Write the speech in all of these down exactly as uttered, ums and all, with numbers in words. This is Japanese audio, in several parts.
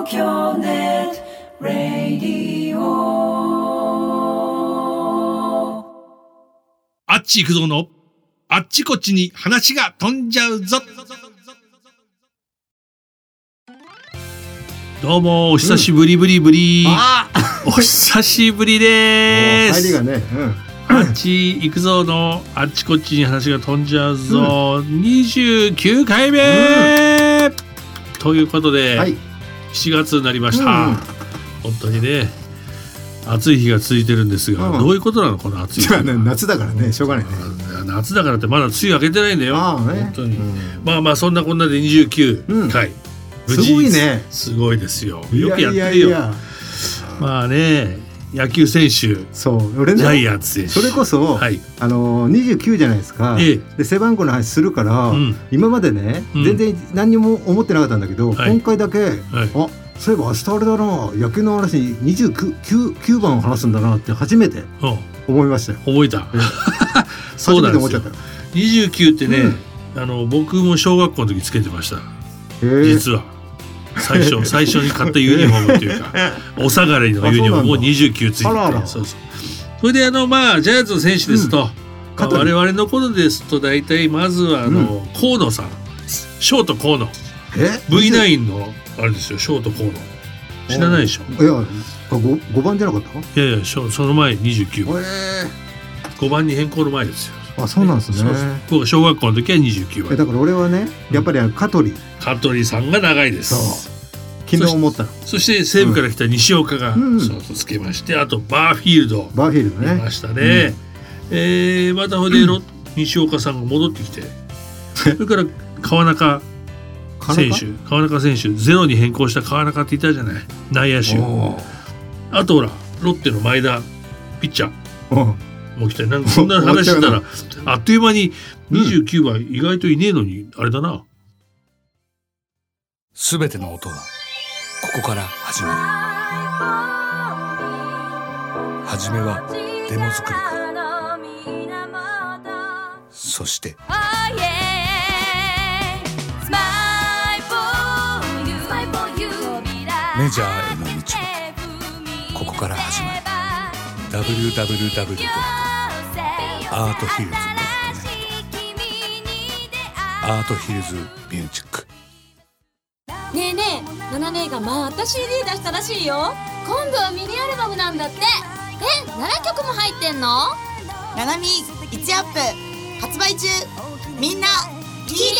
東京ネットラディオ。 あっち行くぞのあっちこっちに話が飛んじゃうぞ。どうもお久しぶりぶりぶり、うん、お久しぶりです。 入りがね、 うん、あっち行くぞのあっちこっちに話が飛んじゃうぞ、うん、にじゅうきゅうかいめ、うん、ということで、はい、しちがつになりました、うん、本当にね暑い日が続いてるんですが、うん、どういうことなのこの暑い日。 夏だからねしょうがないね。 夏だからってまだ梅雨明けてないんだよ。ああ、ね、本当に、うん、まあまあそんなこんなでにじゅうきゅうかい、うん無事すごいね。すごいですよ。よくやってるよ。いやいやいやまあね、野球選手、 そう俺ね、 ジャイアンツ選手、 それこそ、はい、あのにじゅうきゅうじゃないですか。ええ、で背番号の話するから、うん、今までね、うん、全然何にも思ってなかったんだけど、はい、今回だけ、はい、あそういえば明日あれだな、野球の話ににじゅうきゅうばんを話すんだなって初めて思いましたよ。 覚えた。 ええ、そうなんですよ。 にじゅうきゅうってね、うん、あの僕も小学校の時つけてました。実は最初最初に買ったユニフォームというかお下がりのユニフォームもにじゅうきゅうついてて、そうそうそれであのまあジャイアンツの選手ですと、うんまあ、我々の頃ですと大体まずはあの、うん、河野さん、ショート河野、 ブイナイン のあれですよ、ショート河野知らないでしょ。 いや ご, ごばんじゃなかった？ いやいやその前にじゅうきゅうばん、えー、ごばんに変更の前ですよ。 あ、そうなんですね。そうそう、 僕は小学校の時はにじゅうきゅうばん。 だから俺はね、やっぱり香取、 香取さんが長いです。 そう昨日思ったの。 そして西武から来た西岡が、うん、そうそうつけまして、あとバーフィールドバーフィールドねいましたね、うんえー、またほで、うん、西岡さんが戻ってきてそれから川中選手川中選手ゼロに変更した川中っていたじゃない、内野手。あとほらロッテの前田ピッチャーもう来た。なんかそんな話したらあっという間ににじゅうきゅうばん、うん、意外といねえのにあれだな。 すべての音はここから始まる。はじめはデモ作りから、そしてメジャーへの道はここから始まる。 ダブリューダブリューダブリュー ドットアートヒルズ ドットネット アートヒルズミュージック。 ねえねえ、ナナ姉がまた シーディー 出したらしいよ。今度はミニアルバムなんだって。え、ななきょくも入ってんの？ ナナミいちアップ発売中。みんな聞いてね。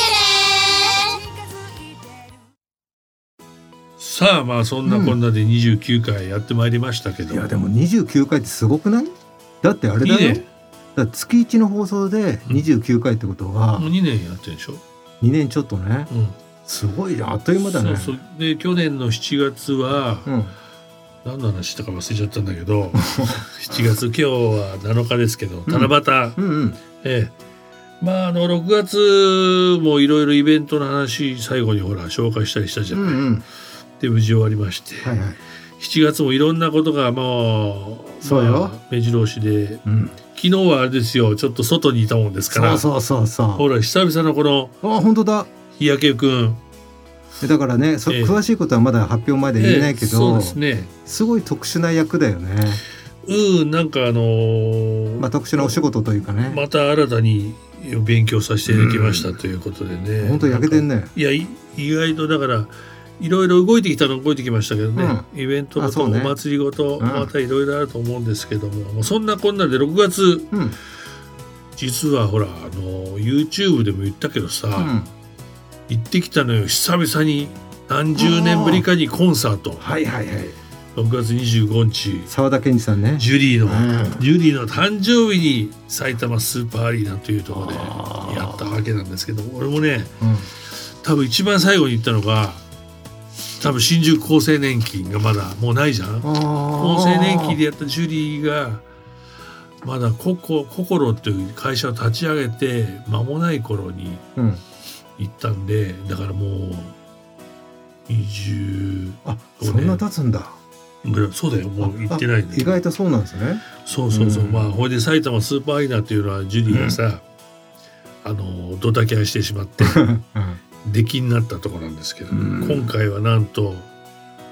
さあまあそんなこんなでにじゅうきゅうかいやってまいりましたけど、 うん、いやでもにじゅうきゅうかいってすごくない？だってあれだよ、いいね、だ月いちの放送でにじゅうきゅうかいってことは、 うん、もうにねんやってるでしょ。にねんちょっとね、うん、すごいあっという間だね。 そうそうで去年のしちがつは、うん、何の話したか忘れちゃったんだけどしちがつ今日はなのかですけど七夕、うんうんうんええ、まああのろくがつもいろいろイベントの話最後にほら紹介したりしたじゃない、うんうん、で無事終わりまして、はいはい、しちがつもいろんなことがもうそうよ、まあ、目白押しで、うん、昨日はあれですよ、ちょっと外にいたもんですからそうそうそうそうほら久々のこのあ本当だ日焼けくんだからね、そ詳しいことはまだ発表まで言えないけど、えー、そうですね、 すごい特殊な役だよね。 うん、なんかあのー、 まあ特殊なお仕事というかね、 また新たに勉強させていただきましたということでね、 本当焼けてんね。 いや意外とだからいろいろ動いてきたの動いてきましたけどね、うん、イベントごと、ね、お祭りごと、うん、またいろいろあると思うんですけども、もうそんなこんなでろくがつ、うん、実はほらあの YouTube でも言ったけどさ、うん行ってきたのよ、久々に何十年ぶりかにコンサート。はいはいはい。ろくがつにじゅうごにち沢田研二さんね、 ジュリーの、うん、ジュリーの誕生日に埼玉スーパーアリーナというところでやったわけなんですけど、俺もね、うん、多分一番最後に行ったのが多分新宿厚生年金がまだもうないじゃん。厚生年金でやったジュリーがまだココココロっていう会社を立ち上げて間もない頃に、うん行ったんで、だからもうにじゅうあそんな経つんだ。 そうだよ、もう行ってないんで。 意外とそうなんですね。 そうそうそう、うん、まあほいで埼玉スーパーアリーナっていうのはジュリーがさ、うん、あのドタキャンしてしまって出禁になったところなんですけど、うん、今回はなんと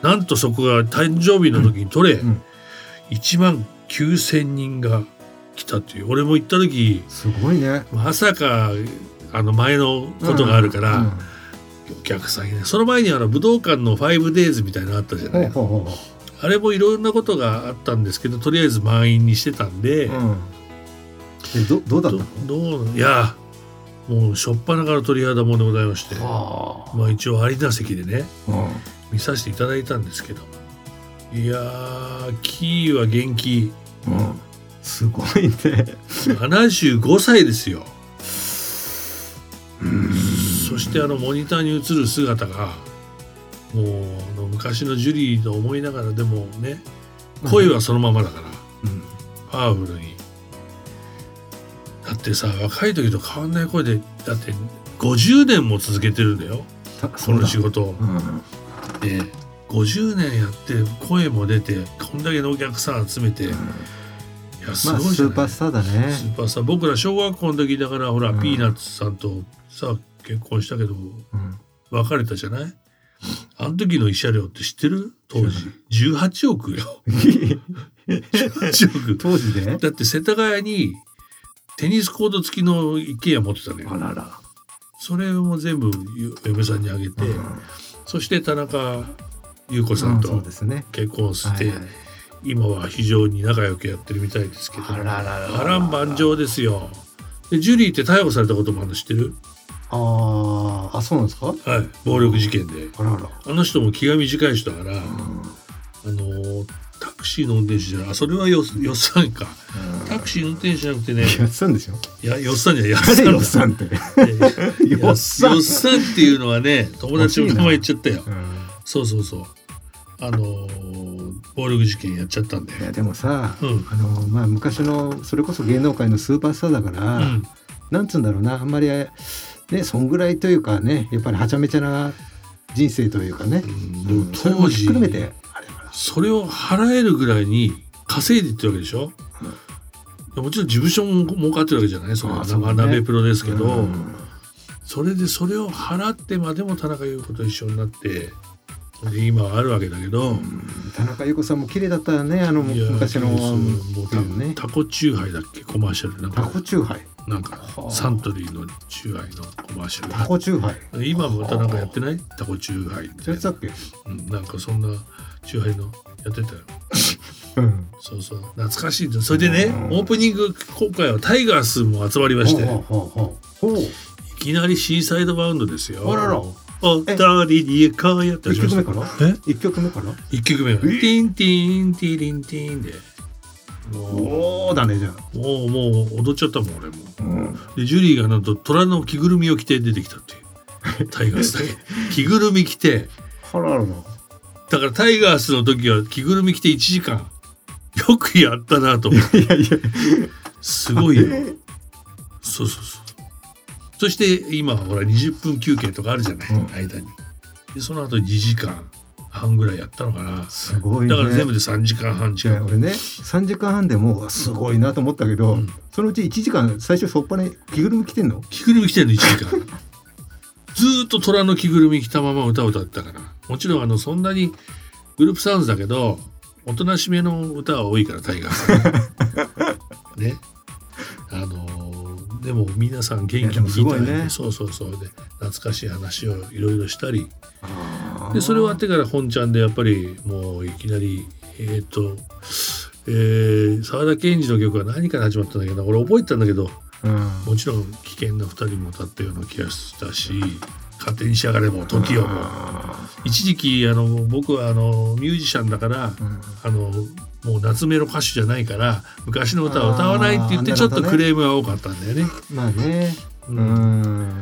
なんとそこが誕生日の時に取れ、うんうん、いちまんきゅうせんにんが来たっていう。俺も行った時すごいね。 まさかあの前のことがあるから、うんうん、お客さんいない。その前にあの武道館のファイブデイズみたいなのあったじゃない。ほうほうほう。あれもいろんなことがあったんですけど、とりあえず満員にしてたんで、うん、 え ど, どうだったの？ どういやもう初っ端から鳥肌もんでございまして、まあ一応アリーナ席でね、うん、見させていただいたんですけど、いやーキーは元気、 うん、すごいね。 ななじゅうごさいですよ。うん、そしてあのモニターに映る姿がもうあの昔のジュリーと思いながら、でもね声はそのままだから、うん、パワフルに。だってさ、若い時と変わんない声で、だってごじゅうねんも続けてるんだよこの仕事、うん、でごじゅうねんやって声も出てこんだけのお客さん集めて、うん、いやすごいじゃない、 まあ、スーパースターだね。 スーパースター。僕ら小学校の時だからほら、うん、ピーナッツさんとさ結婚したけど、うん、別れたじゃない。あの時の慰謝料って知ってる？当時じゅうはちおくよじゅうはちおく当時で。 だって世田谷にテニスコート付きの一軒家持ってたのよ。 あらら。 それも全部嫁さんにあげて、うん、そして田中優子さんと結婚して、うんはいはい、今は非常に仲良くやってるみたいですけど、 あらららら波乱万丈ですよ。でジュリーって逮捕されたこともあるの知ってる？ ああ、そうなんですか？はい、 暴力事件で。 あらら。 あの人も気が短い人だから、うん、あのタクシーの運転手じゃない、あそれはよよっさんか、うん、タクシーの運転手じゃなくてね、 やっさんでしょ。 いやよっさんじゃない、やっさんよっさんってよっさんよっさんっていうのはね、友達の名前言っちゃったよ、うん、そうそうそう、あのー、暴力事件やっちゃったんだよ。 いやでもさ、うん、あのー、まあ昔のそれこそ芸能界のスーパースターだから、うん、なんつうんだろうな、あんまりねそんぐらいというかね、やっぱりはちゃめちゃな人生というかね、うん、それもひっくるめてそれを払えるぐらいに稼いでいってるわけでしょ、うん、もちろん事務所も儲かってるわけじゃない、その生鍋プロですけど、うん、それでそれを払ってまでも田中優子と一緒になってで今はあるわけだけど、うん、 田中優子さんも綺麗だったよね、あの昔のもうタ、ね、タコチューハイだっけ、コマーシャルなんかタコチューハイなんかサントリーのチューハイのコマーシャル、 タコチューハイ今も田中やってない？タコチューハイみたいな、 やっけ、 うん、なんかそんなチューハイのやってたよ、うん、そうそう懐かしい。それでね、オープニング今回はタイガースも集まりまして、いきなりシーサイドバウンドですよ。 あらら、 おたりにかやっていっきょくめからえいっきょくめからいっきょくめがティンティンティリンティンでおおだね、じゃあもうもう踊っちゃったもん俺も、うん、でジュリーがなんと虎の着ぐるみを着て出てきたっていうタイガースだけ着ぐるみ着てはららだからタイガースの時は着ぐるみ着ていちじかんよくやったなと思っていやいやすごいよそうそうそう。そして今ほらにじゅっぷん休憩とかあるじゃない、うん、間にでその後にじかんはんぐらいやったのかな。 すごいね。 だから全部でさんじかんはん近く。 俺ねさんじかんはんでもすごいなと思ったけど、うん、そのうちいちじかん最初そっぱね着ぐるみ着てんの着ぐるみ着てんのいちじかんずーっと虎の着ぐるみ着たまま歌を歌ったから。もちろんあのそんなにグループサウンズだけどおとなしめの歌は多いからタイガースねあのー、でも皆さん元気に聴いて、ね、そうそうそうで懐かしい話をいろいろしたりでそれ終わってから本ちゃんでやっぱりもういきなりえっとえ沢田研二の曲は何から始まったんだけど俺覚えてたんだけど、うん、もちろん危険なふたりも歌ったような気がしたし勝手にしやがれも時をも一時期あの僕はあのミュージシャンだから、うん、あのもう夏メロ歌手じゃないから昔の歌を歌わないって言ってちょっとクレームが多かったんだよね。 まあね、うん、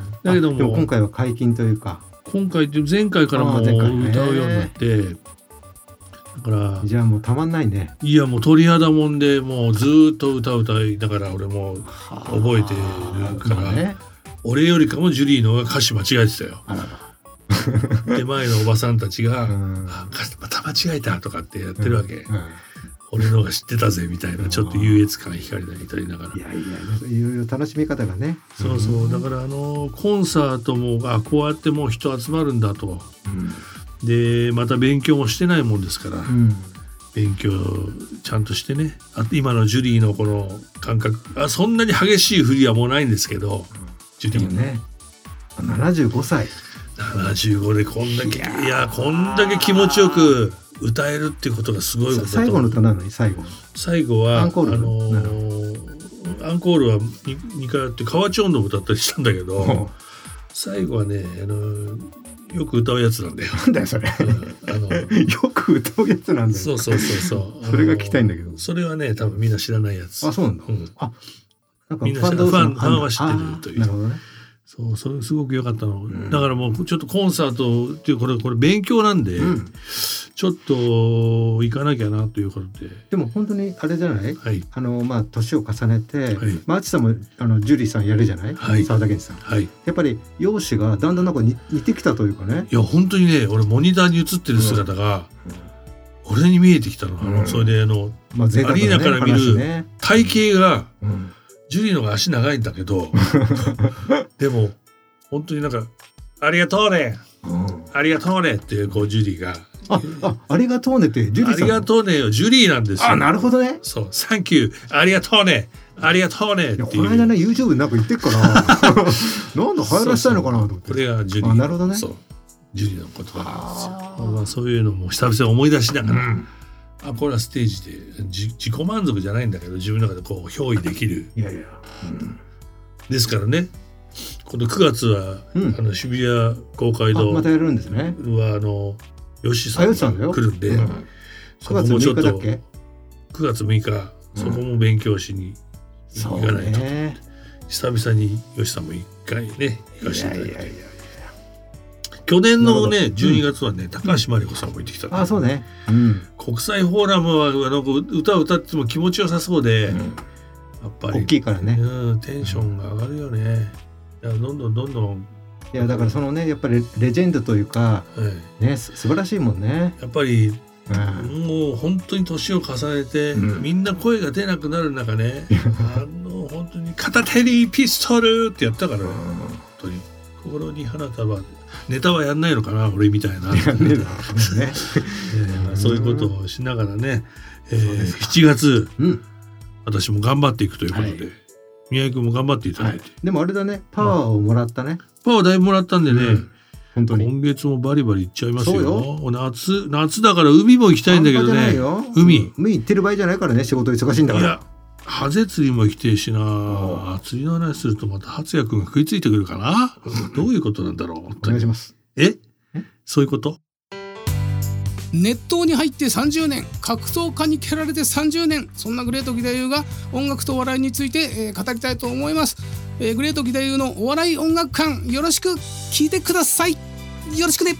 だけどもでも今回は解禁というか今回って前回からもう歌うようになってだからじゃあもうたまんないね。 いやもう鳥肌もんでもうずっと歌う歌いだから俺も覚えてるから、まあね、俺よりかもジュリーの方が歌詞間違えてたよ。あららで前のおばさんたちが、うん、あまた間違えたとかってやってるわけ、うんうん、俺の方が知ってたぜみたいなちょっと優越感光りたりながらいやいやいろいろ楽しみ方がねそうそうだからあのコンサートもあこうやってもう人集まるんだと、 でまた勉強もしてないもんですから、 うん、 勉強ちゃんとしてね、あと今のジュリーのこの感覚、あそんなに激しい振りはもうないんですけど、うん、ジュリーねななじゅうごさいななじゅうごでこんだけいや、いやこんだけ気持ちよく歌えるっていうことがすごいことだと。 最後の歌なのに最後最後はアンコール、 あのー、アンコールは 2, にかいあって河内音頭も歌ったりしたんだけど、うん、最後はね、あのー、よく歌うやつなんだよ。 なんだよそれ、うん、あのよく歌うやつなんだよ。 そうそうそうそうそれが聞きたいんだけど、 それはね多分みんな知らないやつ。 あそうなんだ、うん、あなんかみんなファン、ファン、ファンは知ってるという。 なるほどね。 そうそれすごく良かったの、うん、だからもうちょっとコンサートっていうこれこれ勉強なんで、うん、ちょっと行かなきゃなということで。 でも本当にあれじゃない、 はい、 あのまあ年を重ねて、はい、まああちさんもあのジュリーさんやるじゃない、はい、沢田健さん、はい、やっぱり容姿がだんだんなんか似てきたというかね。 いや本当にね俺モニターに映ってる姿が、うん、俺に見えてきたの、うん、それであの、まあね、アリーナから見る体型が、うん、ジュリーのが足長いんだけどでも本当になんかありがとうね、うん、ありがとうねっていうこうジュリーがああありがとうねってジュリーさんありがとうねよジュリーなんですよ。 あなるほどね。 そうサンキューありがとうねありがとうねっていう。 この間ね YouTube でなんか言ってっからなんだ流行らせたいのかなと思って。 これがジュリー。 あなるほどね。 そうジュリーの言葉なんですよ。まあ、そういうのも久々に思い出しながら、うん、あこれはステージで自己満足じゃないんだけど自分の中でこう憑依できる。 いやいや、うん、 ですからねこのくがつは、うん、あの渋谷公会堂またやるんですね。 はあの吉さんが来るんで、うん、そこもちょっとくがつむいかそこも勉強しに行かないと、うんね、久々に吉さんも一回ね行かせていただいて。いやいやいやいや去年のねじゅうにがつはね、うん、高橋真理子さんも行ってきた、ね、 あそうね、うん、 国際フォーラムはあの歌を歌っても気持ちよさそうで、うん、やっぱり大きいからね、 うん、テンションが上がるよね。いやどんどんどんどんいやだからそのねやっぱりレジェンドというか、はい、ね素晴らしいもんね。 やっぱり、うん、もう本当に年を重ねて、うん、みんな声が出なくなる中ねあの本当に片手にピストルってやったからね、うん、本当に心に花束ネタはやんないのかな俺みたいな、ねえー、そういうことをしながらね、えー、しちがつ、うん、私も頑張っていくということで、はい、宮井君も頑張っていただいて、はい、 でもあれだねパワーをもらったね、 パワーだいぶもらったんでね、うん、 本当に今月もバリバリ行っちゃいますよ。そうよ夏夏だから海も行きたいんだけどね。海海行ってる場合じゃないからね仕事忙しいんだから。いやハゼ釣りも行きてえしな。釣りの話するとまた初也くんが食いついてくるかなどういうことなんだろう。 お願いします。 えそういうこと。 熱湯に入ってさんじゅうねん、格闘家に蹴られてさんじゅうねん、そんなグレート義太夫が音楽と笑いについて、えー、語りたいと思います、えー、グレート義太夫のお笑い音楽館よろしく聞いてください。よろしくね。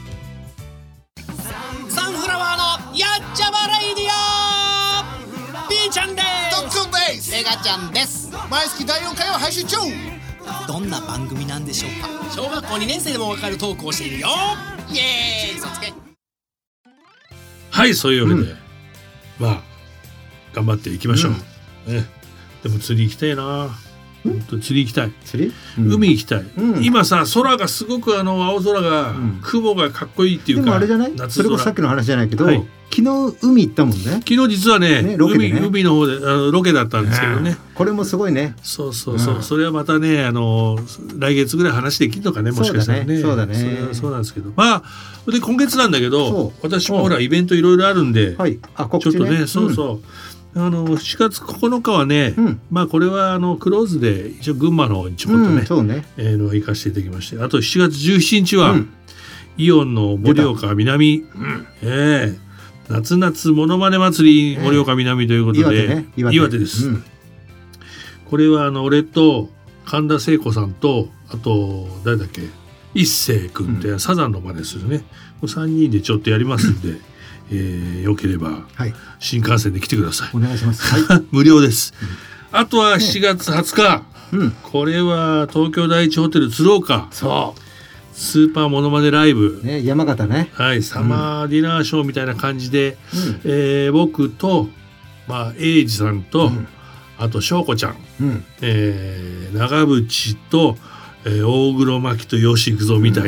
サンフラワーのやっちゃまレイディオ B ちゃんです。 トックンです。 レガちゃんです。 毎月だいよんかいを配信中。 どんな番組なんでしょうか。小学校にねん生でもわかるトークをしているよ。イエーイ。そつけはいそういうわけで、うん、まあ頑張っていきましょう、うんね、でも釣り行きたいな。本当釣り行きたい。 釣り、 うん、海行きたい、うん、今さ空がすごくあの青空が、うん、雲がかっこいいっていうか。 でもあれじゃない夏空それこそさっきの話じゃないけど、はい、昨日海行ったもんね。 昨日実は ね, ね, ロケでね 海, 海の方であのロケだったんですけどね、 これもすごいね。 そうそうそう、うん、それはまたねあの来月ぐらい話できるのかねもしかしたらね。 そうだねそうだね。 それはそうなんですけどまあで今月なんだけど私もほらイベントいろいろあるんで、はい、あ告知ね、ちょっとねそうそう、うんあのしがつここのかはね、うん、まあこれはあのクローズで一応群馬の方にちょこっとね、うんそうねえー、の行かせていただきまして、あとしちがつじゅうしちにちは、うん、イオンの盛岡南、うんえー、夏夏モノマネ祭り盛岡南ということで、えー、岩手ね、岩手、岩手です、うん、これはあの俺と神田聖子さんとあと誰だっけ一星君って、うん、サザンの真似するねさんにんでちょっとやりますんでえー、よければ、はい、新幹線で来てください。 お願いします、はい、 無料です、うん、あとはしがつはつか、ね、これは東京第一ホテル鶴岡そうスーパーモノマネライブ、 ね、山形ね、 はい、サマーディナーショーみたいな感じで、うんえー、僕と、まあ、英二さんと、うん、あと翔子ちゃん、うんえー、長渕と、えー、大黒摩季と吉幾三みたいな、うん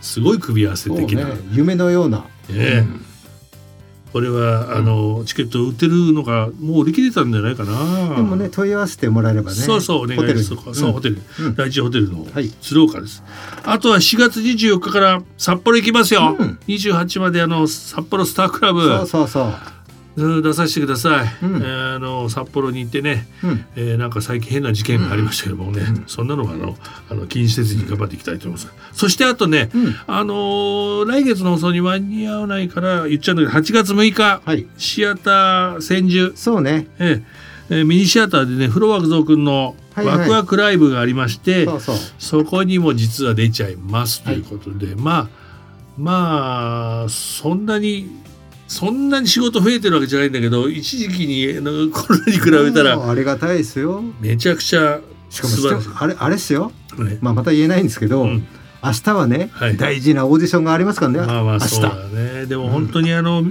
すごい組み合わせ的な、 ね、夢のような、 ね、うん、これはあのチケット売ってるのがもう売り切れたんじゃないかな。 でもね問い合わせてもらえればね。 そうそうお願いします。そう、うん、ホテル、うん、第一ホテルの鶴岡です、はい、あとはしがつにじゅうよっかから札幌行きますよ、うん、にじゅうはちまであの札幌スタークラブそうそうそう出させてください、うん、えー、あの札幌に行ってね、うん、えー、なんか最近変な事件がありましたけどもね、うん、そんなのがあのあの気にせずに頑張っていきたいと思います、うん、そしてあとね、うん、あのー、来月の放送に間に合わないから言っちゃうんだけどはちがつむいか、はい、シアター千住、 そうね、 えーえー、ミニシアターでねフロワークゾウくんのワクワクライブがありまして、はいはい、そうそう、そこにも実は出ちゃいますということで、はい、まあまあそんなにそんなに仕事増えてるわけじゃないんだけど一時期にコロナに比べたらありがたいですよ。 めちゃくちゃしかもあれあれですよ、ね、まあ、また言えないんですけど、うん、明日はね、はい、大事なオーディションがありますからね。 まあまあそうだね。でも本当にあの、うん、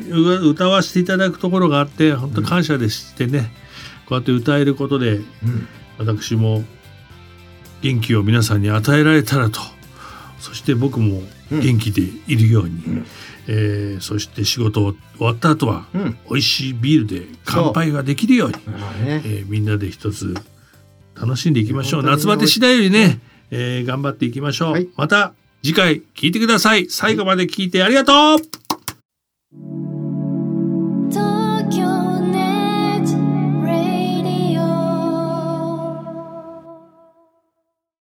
歌わせていただくところがあって本当感謝でしてね、うん、こうやって歌えることで、うん、私も元気を皆さんに与えられたらと、そして僕も元気でいるように、うんうん、えー、そして仕事終わった後は、うん、美味しいビールで乾杯ができるように、う、ね、えー、みんなで一つ楽しんでいきましょう。夏バテしないようにね、えー、頑張っていきましょう、はい、また次回聞いてください。最後まで聞いてありがとう。